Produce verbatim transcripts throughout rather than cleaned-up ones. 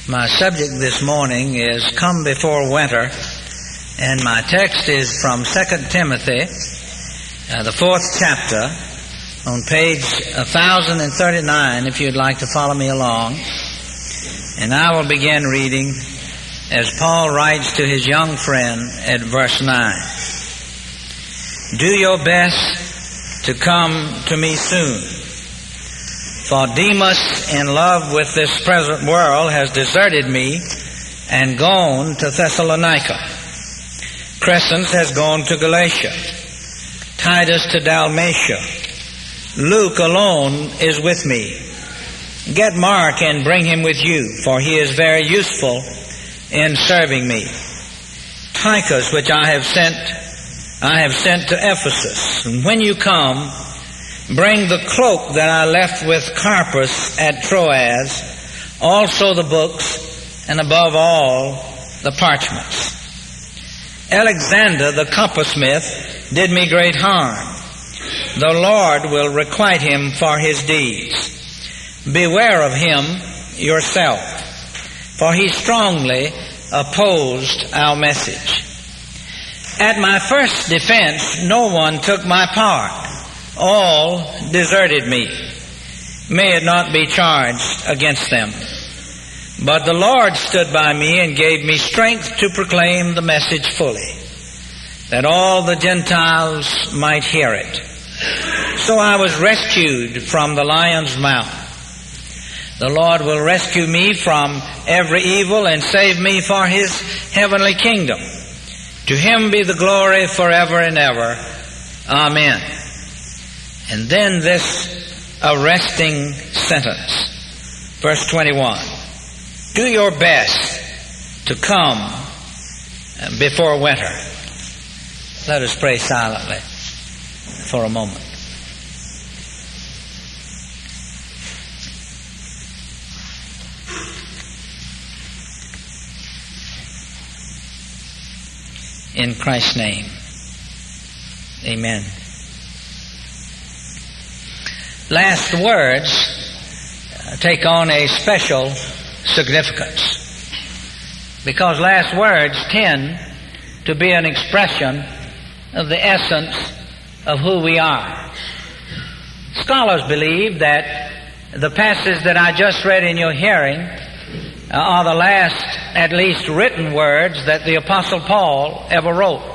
My subject this morning is Come Before Winter, and my text is from Second Timothy, uh, the fourth chapter, on page one thousand thirty-nine, if you'd like to follow me along. And I will begin reading as Paul writes to his young friend at verse nine. Do your best to come to me soon. For Demas, in love with this present world, has deserted me and gone to Thessalonica. Crescens has gone to Galatia. Titus to Dalmatia. Luke alone is with me. Get Mark and bring him with you, for he is very useful in serving me. Tychus, which I have sent, I have sent to Ephesus. And when you come, bring the cloak that I left with Carpus at Troas, also the books, and above all, the parchments. Alexander the coppersmith did me great harm. The Lord will requite him for his deeds. Beware of him yourself, for he strongly opposed our message. At my first defense, no one took my part. All deserted me. May it not be charged against them. But the Lord stood by me and gave me strength to proclaim the message fully, that all the Gentiles might hear it. So I was rescued from the lion's mouth. The Lord will rescue me from every evil and save me for his heavenly kingdom. To him be the glory forever and ever. Amen. And then this arresting sentence, verse twenty-one. Do your best to come before winter. Let us pray silently for a moment. In Christ's name, amen. Last words take on a special significance, because last words tend to be an expression of the essence of who we are. Scholars believe that the passage that I just read in your hearing are the last, at least, written words that the Apostle Paul ever wrote.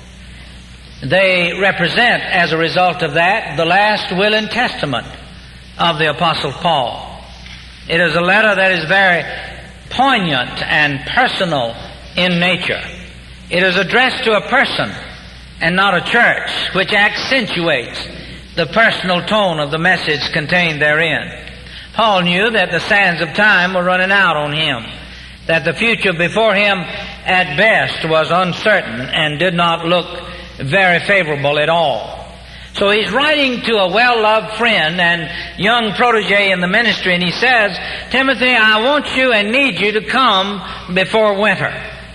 They represent, as a result of that, the last will and testament of the Apostle Paul. It is a letter that is very poignant and personal in nature. It is addressed to a person and not a church, which accentuates the personal tone of the message contained therein. Paul knew that the sands of time were running out on him, that the future before him at best was uncertain and did not look very favorable at all. So he's writing to a well-loved friend and young protege in the ministry, and he says, Timothy, I want you and need you to come before winter.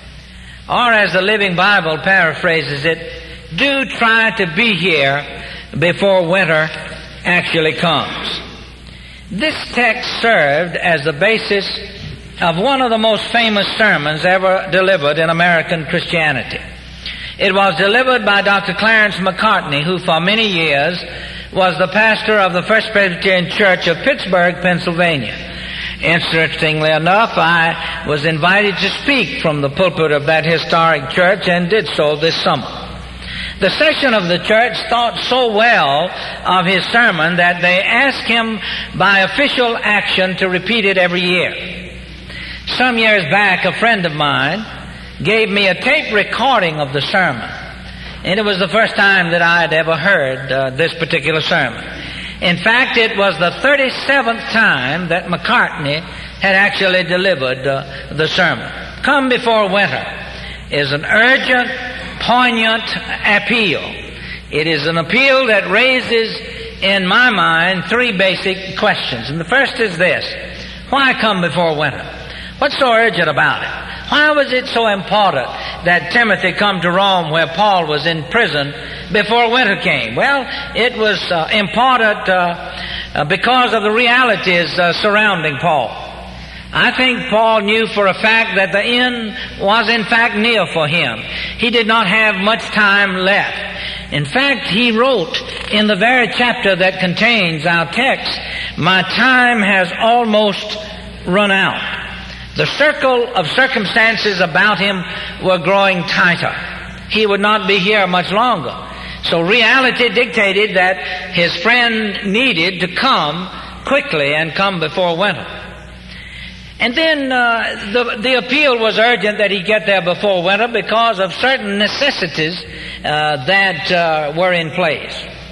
Or as the Living Bible paraphrases it, do try to be here before winter actually comes. This text served as the basis of one of the most famous sermons ever delivered in American Christianity. It was delivered by Doctor Clarence McCartney, who for many years was the pastor of the First Presbyterian Church of Pittsburgh, Pennsylvania. Interestingly enough, I was invited to speak from the pulpit of that historic church and did so this summer. The session of the church thought so well of his sermon that they asked him by official action to repeat it every year. Some years back, a friend of mine gave me a tape recording of the sermon, and it was the first time that I had ever heard uh, this particular sermon. In fact, it was the thirty-seventh time that McCartney had actually delivered uh, the sermon. Come Before Winter is an urgent, poignant appeal. It is an appeal that raises, in my mind, three basic questions. And the first is this: why come before winter? What's so urgent about it? Why was it so important that Timothy come to Rome, where Paul was in prison, before winter came? Well, it was uh, important uh, uh, because of the realities uh, surrounding Paul. I think Paul knew for a fact that the end was in fact near for him. He did not have much time left. In fact, he wrote in the very chapter that contains our text, "My time has almost run out." The circle of circumstances about him were growing tighter. He would not be here much longer. So reality dictated that his friend needed to come quickly and come before winter. And then uh, the, the appeal was urgent that he get there before winter because of certain necessities uh, that uh, were in place.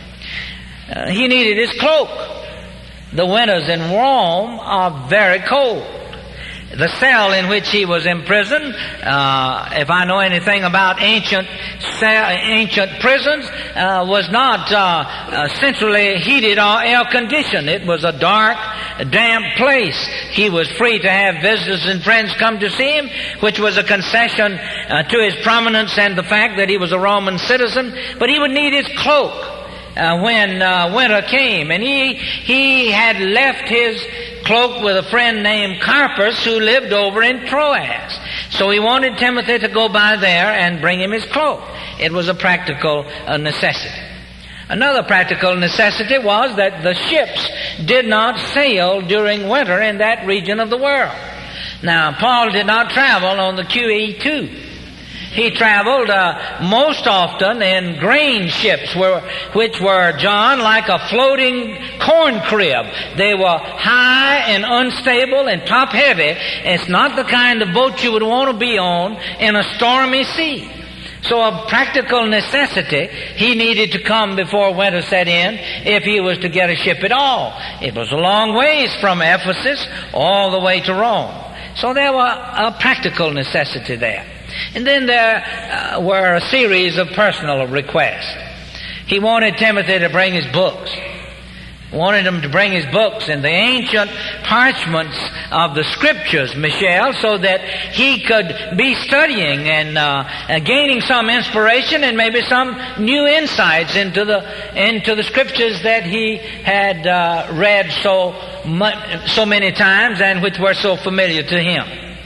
Uh, he needed his cloak. The winters in Rome are very cold. The cell in which he was imprisoned, uh, if I know anything about ancient cell, ancient prisons, uh, was not uh, uh, centrally heated or air conditioned. It was a dark, damp place. He was free to have visitors and friends come to see him, which was a concession uh, to his prominence and the fact that he was a Roman citizen. But he would need his cloak uh, when uh, winter came, and he he had left his cloak with a friend named Carpus who lived over in Troas. So he wanted Timothy to go by there and bring him his cloak. It was a practical uh, necessity. Another practical necessity was that the ships did not sail during winter in that region of the world. Now, Paul did not travel on the Q E two. He traveled uh, most often in grain ships, where, which were, John, like a floating corn crib. They were high and unstable and top-heavy. It's not the kind of boat you would want to be on in a stormy sea. So of practical necessity, he needed to come before winter set in if he was to get a ship at all. It was a long ways from Ephesus all the way to Rome. So there were a practical necessity there. And then there uh, were a series of personal requests. He wanted Timothy to bring his books. Wanted him to bring his books and the ancient parchments of the Scriptures, Michelle, so that he could be studying and uh, uh, gaining some inspiration and maybe some new insights into the into the Scriptures that he had uh, read so much, so many times and which were so familiar to him.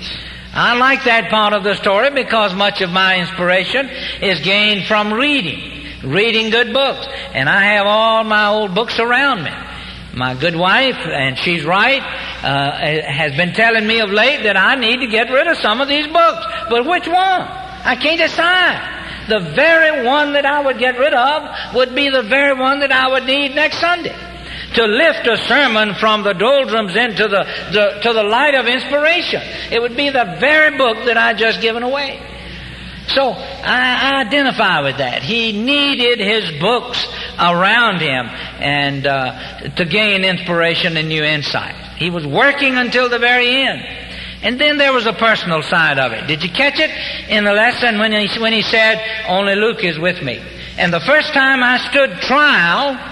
I like that part of the story because much of my inspiration is gained from reading, reading good books. And I have all my old books around me. My good wife, and she's right, uh, has been telling me of late that I need to get rid of some of these books. But which one? I can't decide. The very one that I would get rid of would be the very one that I would need next Sunday to lift a sermon from the doldrums into the, the to the light of inspiration. It would be the very book that I just given away. So I, I identify with that. He needed his books around him and uh, to gain inspiration and new insight. He was working until the very end. And then there was a personal side of it. Did you catch it in the lesson when he, when he said, "Only Luke is with me"? And the first time I stood trial,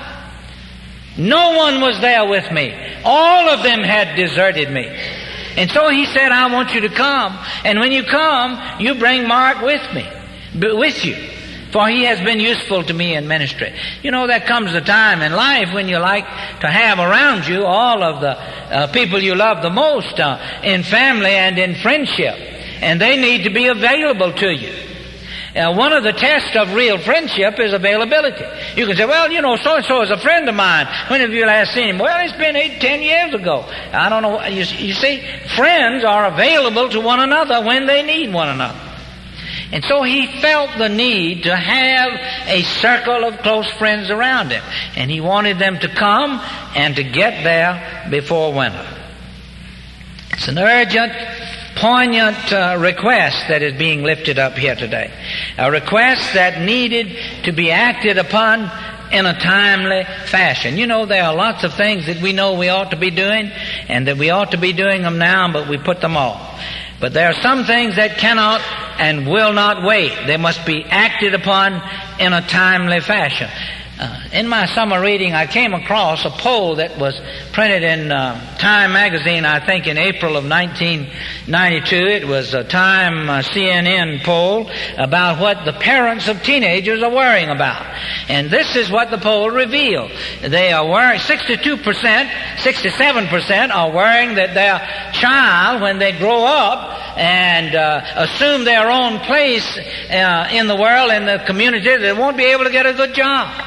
no one was there with me. All of them had deserted me. And so he said, "I want you to come. And when you come, you bring Mark with me, with you. For he has been useful to me in ministry." You know, there comes a time in life when you like to have around you all of the uh, people you love the most uh, in family and in friendship. And they need to be available to you. Uh, one of the tests of real friendship is availability. You can say, "Well, you know, so-and-so is a friend of mine. When have you last seen him?" "Well, it's been eight, ten years ago." I don't know. You, you see, friends are available to one another when they need one another. And so he felt the need to have a circle of close friends around him. And he wanted them to come and to get there before winter. It's an urgent, poignant uh, request that is being lifted up here today. A request that needed to be acted upon in a timely fashion. You know, there are lots of things that we know we ought to be doing and that we ought to be doing them now, but we put them off. But there are some things that cannot and will not wait. They must be acted upon in a timely fashion. Uh, in my summer reading, I came across a poll that was printed in uh, Time magazine, I think, in April of nineteen ninety-two. It was a Time uh, C N N poll about what the parents of teenagers are worrying about. And this is what the poll revealed. They are worrying, sixty-two percent, sixty-seven percent are worrying that their child, when they grow up and uh, assume their own place uh, in the world, in the community, they won't be able to get a good job.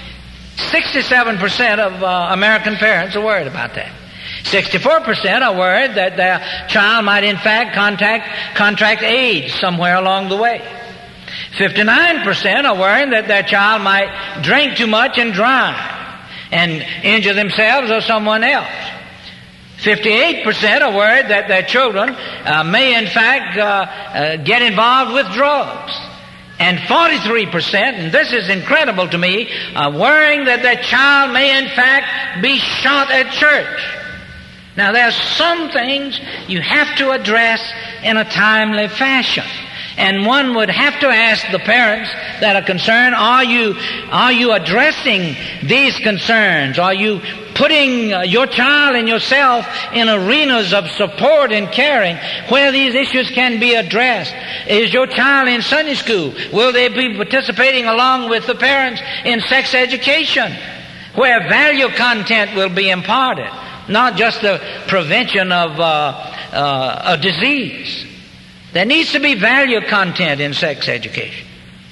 sixty-seven percent of uh, American parents are worried about that. sixty-four percent are worried that their child might in fact contact, contract AIDS somewhere along the way. fifty-nine percent are worried that their child might drink too much and drive and injure themselves or someone else. fifty-eight percent are worried that their children uh, may in fact uh, uh, get involved with drugs. And forty-three percent, and this is incredible to me, are worrying that their child may in fact be shot at church. Now there's some things you have to address in a timely fashion. And one would have to ask the parents that are concerned, are you, are you addressing these concerns? Are you putting uh, your child and yourself in arenas of support and caring where these issues can be addressed? Is your child in Sunday school? Will they be participating along with the parents in sex education, where value content will be imparted, not just the prevention of uh, uh, a disease? There needs to be value content in sex education.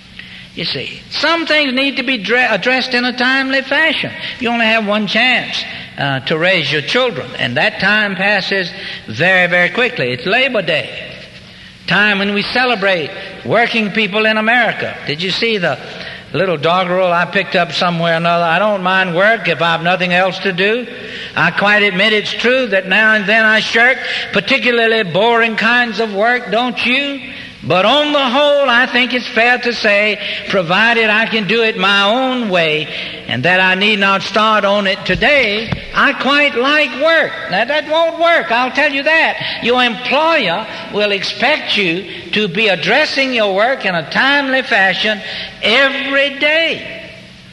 You see, some things need to be dre- addressed in a timely fashion. You only have one chance uh, to raise your children, and that time passes very, very quickly. It's Labor Day, time when we celebrate working people in America. Did you see the little doggerel I picked up somewhere or another? I don't mind work if I have nothing else to do. I quite admit it's true that now and then I shirk particularly boring kinds of work, don't you? But on the whole, I think it's fair to say, provided I can do it my own way and that I need not start on it today, I quite like work. Now, that won't work, I'll tell you that. Your employer will expect you to be addressing your work in a timely fashion every day.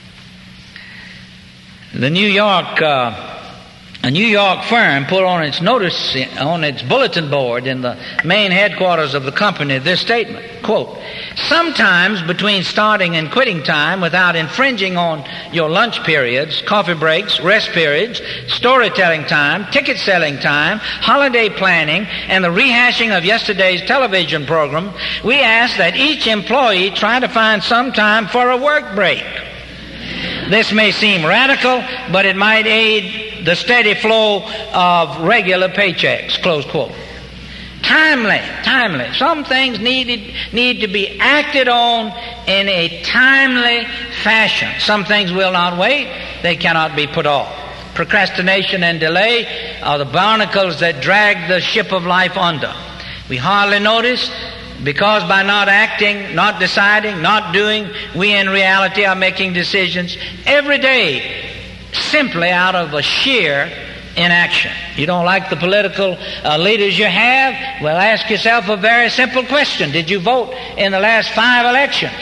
The New York... Uh, A New York firm put on its notice, on its bulletin board in the main headquarters of the company, this statement, quote, "Sometimes between starting and quitting time without infringing on your lunch periods, coffee breaks, rest periods, storytelling time, ticket selling time, holiday planning, and the rehashing of yesterday's television program, we ask that each employee try to find some time for a work break. This may seem radical, but it might aid the steady flow of regular paychecks," close quote. Timely, timely. Some things needed, need to be acted on in a timely fashion. Some things will not wait. They cannot be put off. Procrastination and delay are the barnacles that drag the ship of life under. We hardly notice, because by not acting, not deciding, not doing, we in reality are making decisions every day simply out of a sheer inaction. You don't like the political uh, leaders you have? Well, ask yourself a very simple question. Did you vote in the last five elections?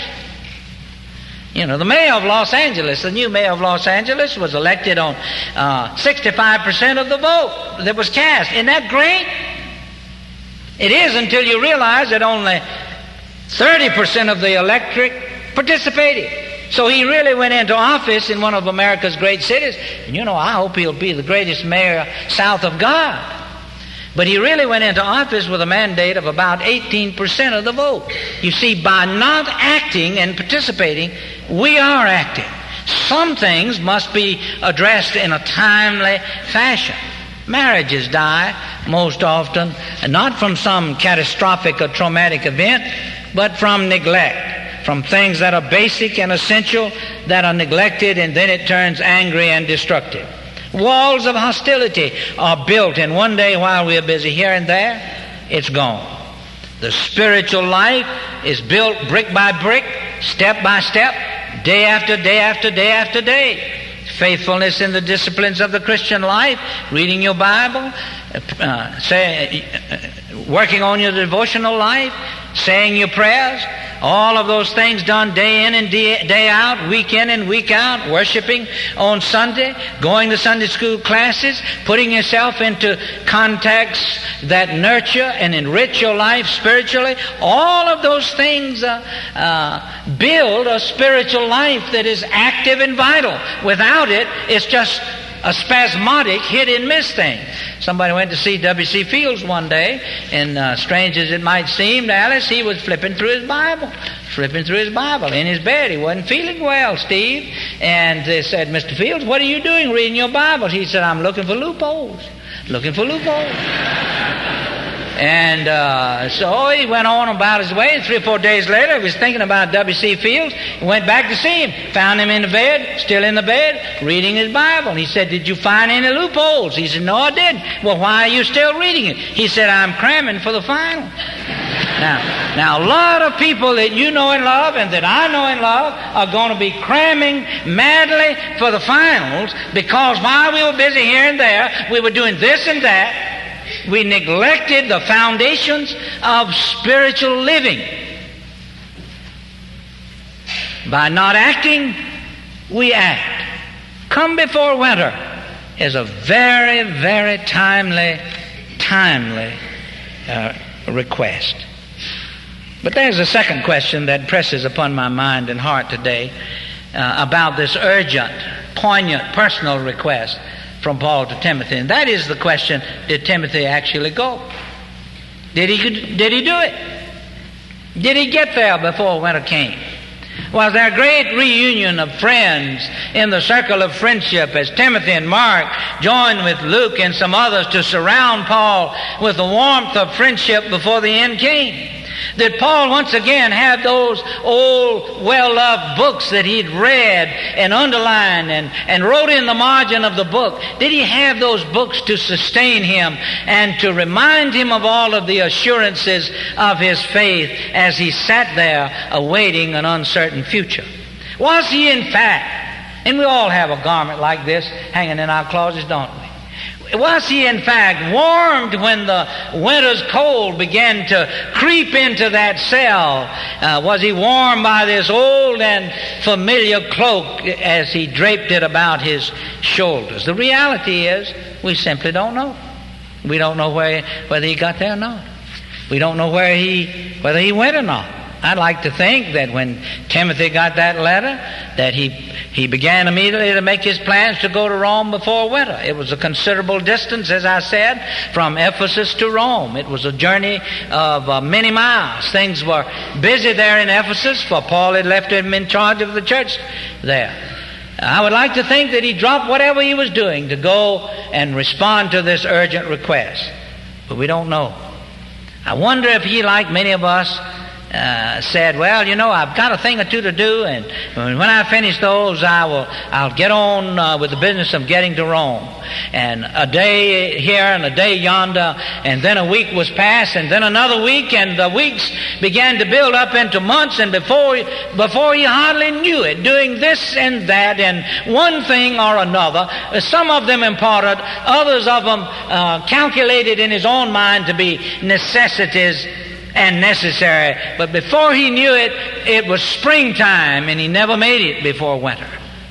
You know, the mayor of Los Angeles, the new mayor of Los Angeles, was elected on uh, sixty-five percent of the vote that was cast. Isn't that great? It is, until you realize that only thirty percent of the electorate participated. So he really went into office in one of America's great cities. And you know, I hope he'll be the greatest mayor south of God. But he really went into office with a mandate of about eighteen percent of the vote. You see, by not acting and participating, we are acting. Some things must be addressed in a timely fashion. Marriages die most often, not from some catastrophic or traumatic event, but from neglect, from things that are basic and essential that are neglected, and then it turns angry and destructive. Walls of hostility are built, and one day while we are busy here and there, it's gone. The spiritual life is built brick by brick, step by step, day after day after day after day. Faithfulness in the disciplines of the Christian life, reading your Bible, uh, say, uh, working on your devotional life, saying your prayers, All of those things done day in and day, day out, week in and week out, worshiping on Sunday, going to Sunday school classes, putting yourself into contexts that nurture and enrich your life spiritually. All of those things uh, uh, build a spiritual life that is active and vital. Without it, it's just a spasmodic hit-and-miss thing. Somebody went to see W C Fields one day, and uh, strange as it might seem to Alice, he was flipping through his Bible. Flipping through his Bible in his bed. He wasn't feeling well, Steve. And they said, Mister Fields, what are you doing reading your Bible? He said, I'm looking for loopholes. Looking for loopholes. And uh, so he went on about his way. Three or four days later, he was thinking about W C Fields. He went back to see him. Found him in the bed, still in the bed, reading his Bible. And he said, did you find any loopholes? He said, no, I didn't. Well, why are you still reading it? He said, I'm cramming for the final. Now, now, a lot of people that you know and love and that I know and love are going to be cramming madly for the finals because while we were busy here and there, we were doing this and that. We neglected the foundations of spiritual living. By not acting, we act. Come before winter is a very, very timely, timely uh, request. But there's a second question that presses upon my mind and heart today uh, about this urgent, poignant, personal request from Paul to Timothy. And that is the question, did Timothy actually go? Did he, did he do it? Did he get there before winter came? Was there a great reunion of friends in the circle of friendship as Timothy and Mark joined with Luke and some others to surround Paul with the warmth of friendship before the end came? Did Paul once again have those old, well-loved books that he'd read and underlined and, and wrote in the margin of the book? Did he have those books to sustain him and to remind him of all of the assurances of his faith as he sat there awaiting an uncertain future? Was he in fact, and we all have a garment like this hanging in our closets, don't we? Was he in fact warmed when the winter's cold began to creep into that cell? Uh, was he warmed by this old and familiar cloak as he draped it about his shoulders? The reality is we simply don't know. We don't know where, whether he got there or not. We don't know where he, whether he went or not. I'd like to think that when Timothy got that letter, that he he began immediately to make his plans to go to Rome before winter. It was a considerable distance, as I said, from Ephesus to Rome. It was a journey of uh, many miles. Things were busy there in Ephesus, for Paul had left him in charge of the church there. I would like to think that he dropped whatever he was doing to go and respond to this urgent request. But we don't know. I wonder if he, like many of us, Uh, said, well, you know, I've got a thing or two to do, and when I finish those, I will, I'll get on uh, with the business of getting to Rome. And a day here and a day yonder, and then a week was passed, and then another week, and the weeks began to build up into months, and before before he hardly knew it, doing this and that, and one thing or another, some of them important, others of them uh, calculated in his own mind to be necessities and necessary. But before he knew it, it was springtime, and he never made it before winter.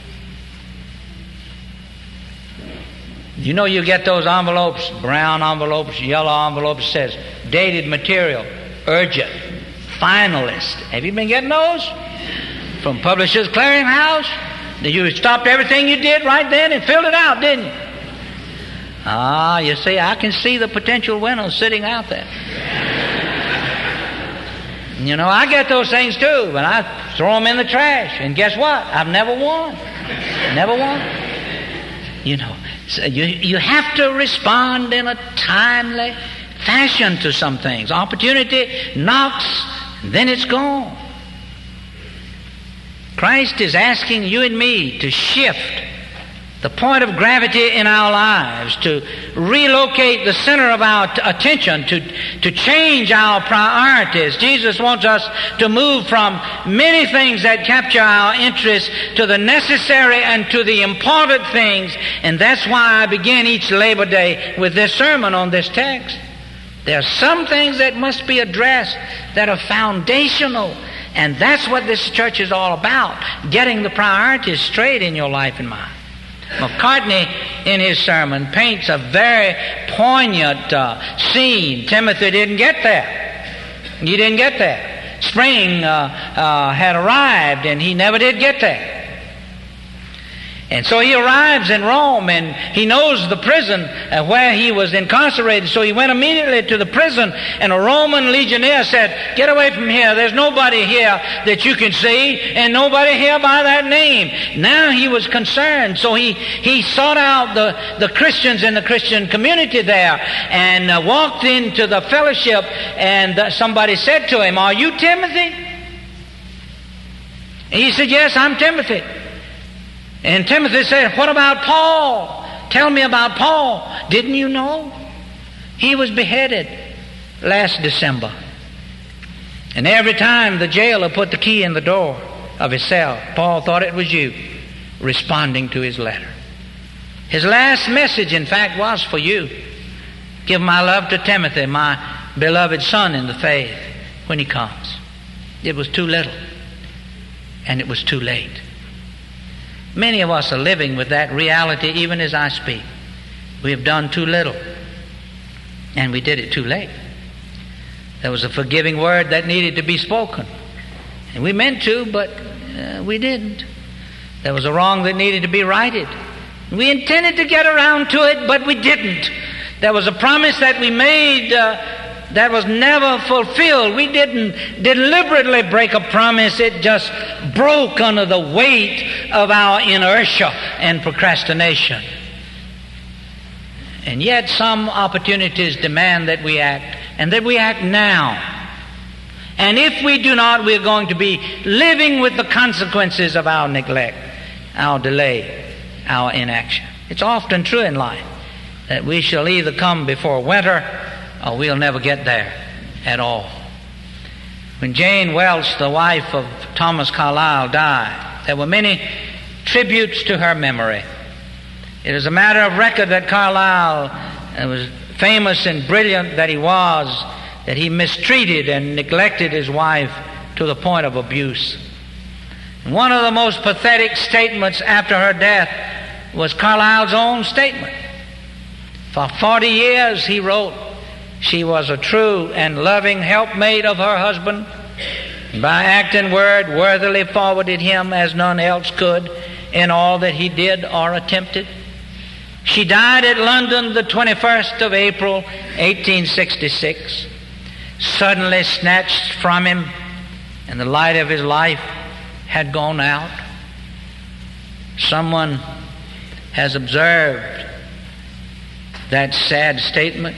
You know, you get those envelopes, brown envelopes, yellow envelopes, says dated material, urgent, finalist. Have you been getting those? From Publishers Clearinghouse? You stopped everything you did right then and filled it out, didn't you? Ah, you see, I can see the potential winners sitting out there. You know, I get those things too, but I throw them in the trash. And guess what? I've never won. Never won. You know, so you, you have to respond in a timely fashion to some things. Opportunity knocks, and then it's gone. Christ is asking you and me to shift the point of gravity in our lives, to relocate the center of our t- attention, to, to change our priorities. Jesus wants us to move from many things that capture our interest to the necessary and to the important things. And that's why I begin each Labor Day with this sermon on this text. There are some things that must be addressed that are foundational, And that's what this church is all about, getting the priorities straight in your life and mine. McCartney, in his sermon, paints a very poignant uh, scene. Timothy didn't get there. He didn't get there. Spring uh, uh, had arrived, and he never did get there. And so he arrives in Rome, and he knows the prison uh, where he was incarcerated. So he went immediately to the prison, and a Roman legionnaire said, "Get away from here. There's nobody here that you can see, and nobody here by that name." Now he was concerned, so he, he sought out the, the Christians in the Christian community there, and uh, walked into the fellowship, and uh, somebody said to him, "Are you Timothy?" And he said, "Yes, I'm Timothy." And Timothy said, "What about Paul? Tell me about Paul. Didn't you know? He was beheaded last December. And every time the jailer put the key in the door of his cell, Paul thought it was you responding to his letter. His last message, in fact, was for you. Give my love to Timothy, my beloved son in the faith, when he comes." It was too little, and it was too late. Many of us are living with that reality even as I speak. We have done too little, and we did it too late. There was a forgiving word that needed to be spoken, and we meant to, but uh, we didn't. There was a wrong that needed to be righted. We intended to get around to it, but we didn't. There was a promise that we made uh, that was never fulfilled. We didn't deliberately break a promise. It just broke under the weight of our inertia and procrastination. And yet some opportunities demand that we act, and that we act now. And if we do not, we're going to be living with the consequences of our neglect, our delay, our inaction. It's often true in life that we shall either come before winter or we'll never get there at all. When Jane Welch, the wife of Thomas Carlyle, died, there were many tributes to her memory. It is a matter of record that Carlyle uh, was famous and brilliant that he was, that he mistreated and neglected his wife to the point of abuse. And one of the most pathetic statements after her death was Carlyle's own statement. For forty years, he wrote, she was a true and loving helpmate of her husband, and by act and word worthily forwarded him as none else could in all that he did or attempted. She died at London the twenty-first of April, eighteen sixty-six, suddenly snatched from him, and the light of his life had gone out. Someone has observed that sad statement,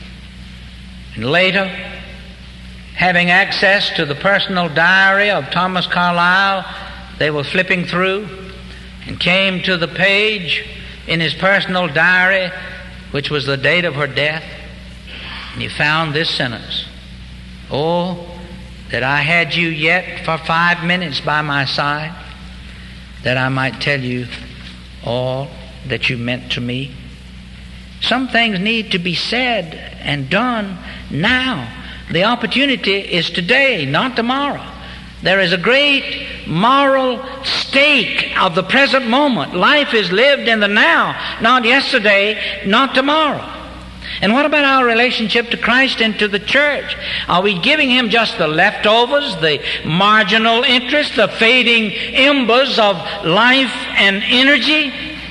and later, having access to the personal diary of Thomas Carlyle, they were flipping through and came to the page in his personal diary, which was the date of her death, and he found this sentence: "Oh, that I had you yet for five minutes by my side, that I might tell you all that you meant to me." Some things need to be said and done now. The opportunity is today, not tomorrow. There is a great moral stake of the present moment. Life is lived in the now, not yesterday, not tomorrow. And what about our relationship to Christ and to the church? Are we giving Him just the leftovers, the marginal interest, the fading embers of life and energy?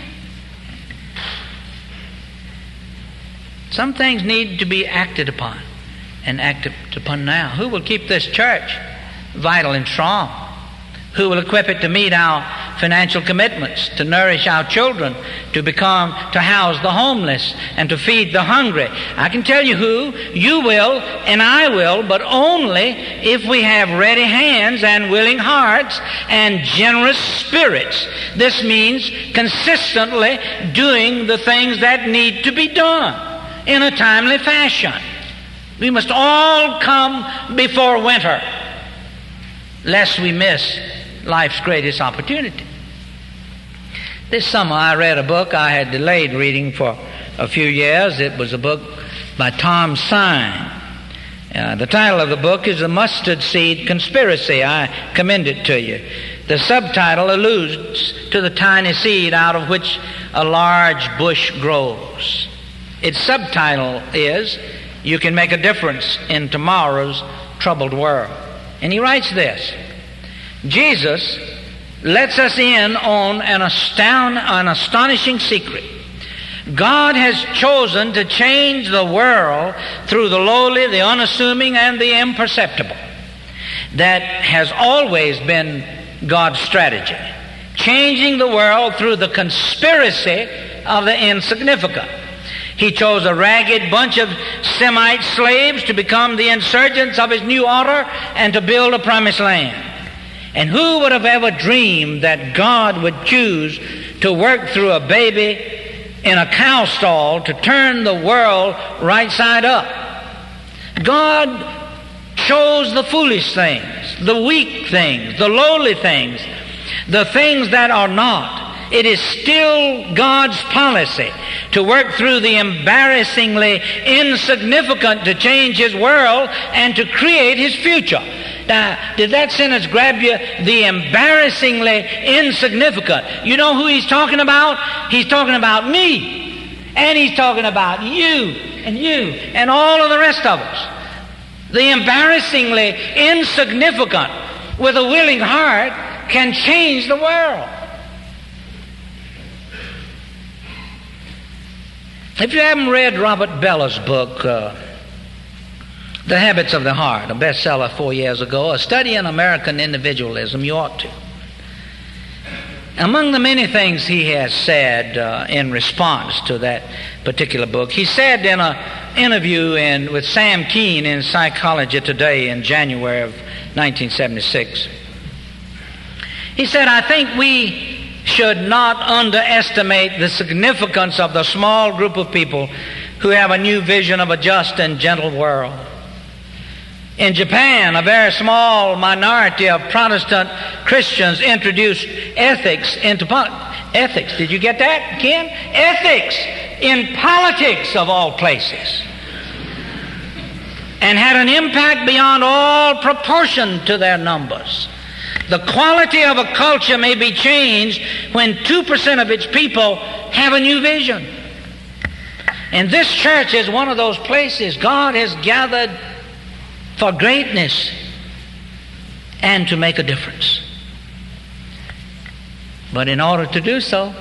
Some things need to be acted upon, and acted upon now. Who will keep this church vital and strong? Who will equip it to meet our financial commitments, to nourish our children, to become, to house the homeless, and to feed the hungry? I can tell you who. You will, and I will, but only if we have ready hands and willing hearts and generous spirits. This means consistently doing the things that need to be done in a timely fashion. We must all come before winter, lest we miss life's greatest opportunity. This summer I read a book I had delayed reading for a few years. It was a book by Tom Sine, Uh, the title of the book is The Mustard Seed Conspiracy. I commend it to you. The subtitle alludes to the tiny seed out of which a large bush grows. Its subtitle is, You Can Make a Difference in Tomorrow's Troubled World. And he writes this: Jesus lets us in on an, astound, an astonishing secret. God has chosen to change the world through the lowly, the unassuming, and the imperceptible. That has always been God's strategy. Changing the world through the conspiracy of the insignificant. He chose a ragged bunch of Semite slaves to become the insurgents of his new order and to build a promised land. And who would have ever dreamed that God would choose to work through a baby in a cow stall to turn the world right side up? God chose the foolish things, the weak things, the lowly things, the things that are not. It is still God's policy to work through the embarrassingly insignificant to change His world and to create His future. Now, did that sentence grab you? The embarrassingly insignificant. You know who he's talking about? He's talking about me. And he's talking about you and you and all of the rest of us. The embarrassingly insignificant with a willing heart can change the world. If you haven't read Robert Beller's book, uh, The Habits of the Heart, a bestseller four years ago, A Study in American Individualism, you ought to. Among the many things he has said uh, in response to that particular book, he said in an interview in, with Sam Keene in Psychology Today in January of nineteen seventy-six, he said, I think we should not underestimate the significance of the small group of people who have a new vision of a just and gentle world. In Japan, a very small minority of Protestant Christians introduced ethics into politics. Ethics, did you get that, Ken? Ethics in politics, of all places. And had an impact beyond all proportion to their numbers. The quality of a culture may be changed when two percent of its people have a new vision. And this church is one of those places God has gathered for greatness and to make a difference. But in order to do so,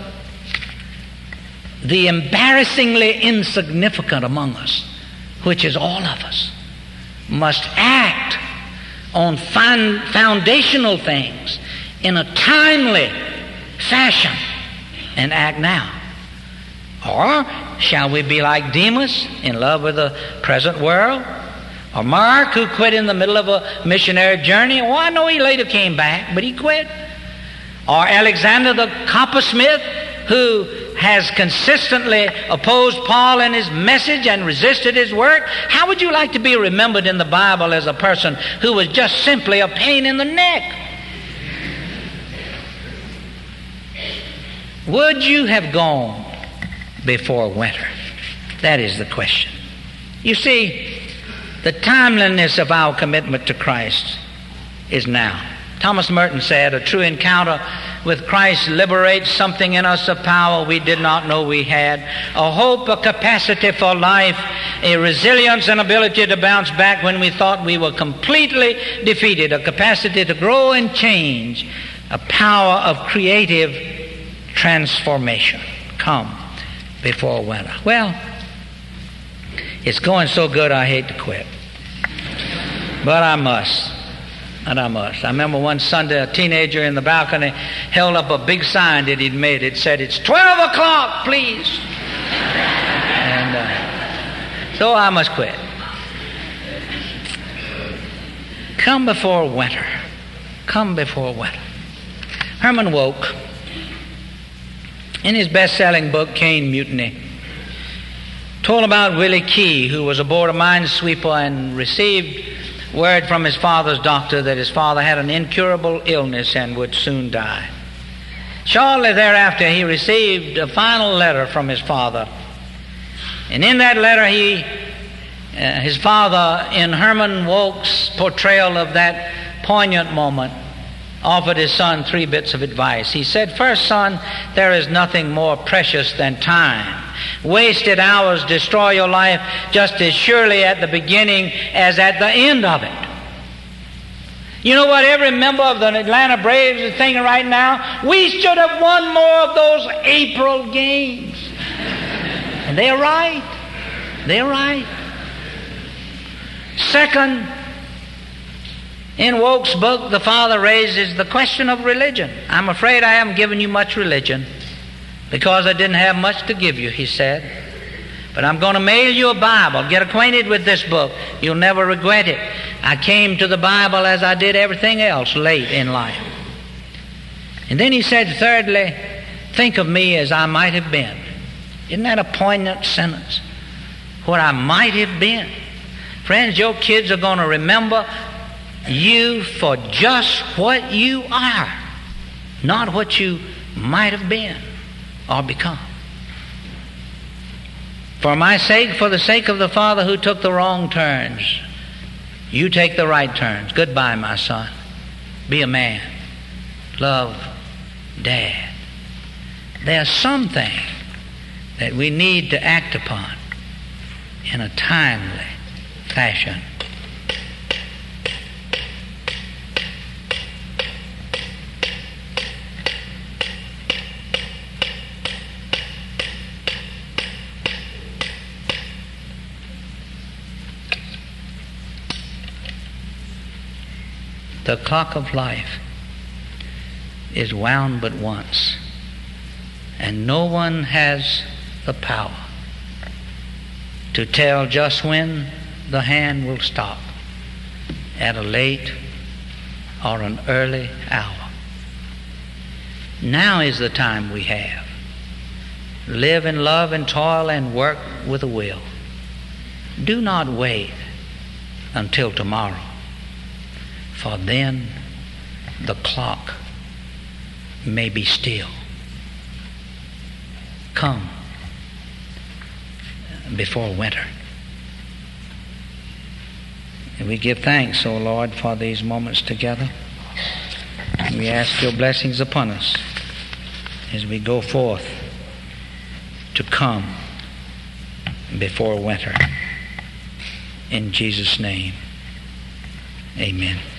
the embarrassingly insignificant among us, which is all of us, must act on foundational things in a timely fashion and act now. Or shall we be like Demas, in love with the present world? Or Mark, who quit in the middle of a missionary journey? Well, I know he later came back, but he quit. Or Alexander the coppersmith, who has consistently opposed Paul in his message and resisted his work? How would you like to be remembered in the Bible as a person who was just simply a pain in the neck? Would you have gone before winter? That is the question. You see, the timeliness of our commitment to Christ is now. Thomas Merton said, a true encounter with Christ liberates something in us of power we did not know we had. A hope, a capacity for life, a resilience and ability to bounce back when we thought we were completely defeated, a capacity to grow and change, a power of creative transformation. Come before winter. Well, it's going so good I hate to quit. But I must. And I must. I remember one Sunday a teenager in the balcony held up a big sign that he'd made. It said, it's twelve o'clock, please. And uh, so I must quit. Come before winter. Come before winter. Herman Wouk, in his best-selling book, Cain Mutiny, told about Willie Key, who was aboard a minesweeper and received word from his father's doctor that his father had an incurable illness and would soon die. Shortly thereafter, he received a final letter from his father. And in that letter, he Uh, his father, in Herman Wouk's portrayal of that poignant moment, offered his son three bits of advice. He said, "First, son, there is nothing more precious than time. Wasted hours destroy your life just as surely at the beginning as at the end of it." You know what every member of the Atlanta Braves is thinking right now? We should have won more of those April games. And they're right. They're right. Second, in Wouk's book, the father raises the question of religion. "I'm afraid I haven't given you much religion because I didn't have much to give you," he said. "But I'm going to mail you a Bible. Get acquainted with this book. You'll never regret it. I came to the Bible as I did everything else late in life." And then he said, thirdly, "Think of me as I might have been." Isn't that a poignant sentence? What I might have been. Friends, your kids are going to remember you for just what you are, not what you might have been or become. For my sake, for the sake of the father who took the wrong turns, you take the right turns. Goodbye, my son. Be a man. Love Dad. There's something that we need to act upon in a timely fashion. The clock of life is wound but once, and no one has the power to tell just when the hand will stop, at a late or an early hour. Now is the time we have. Live in love and toil and work with a will. Do not wait until tomorrow, for then the clock may be still. Come before winter. And we give thanks, O Lord, for these moments together. And we ask your blessings upon us as we go forth to come before winter. In Jesus' name, amen.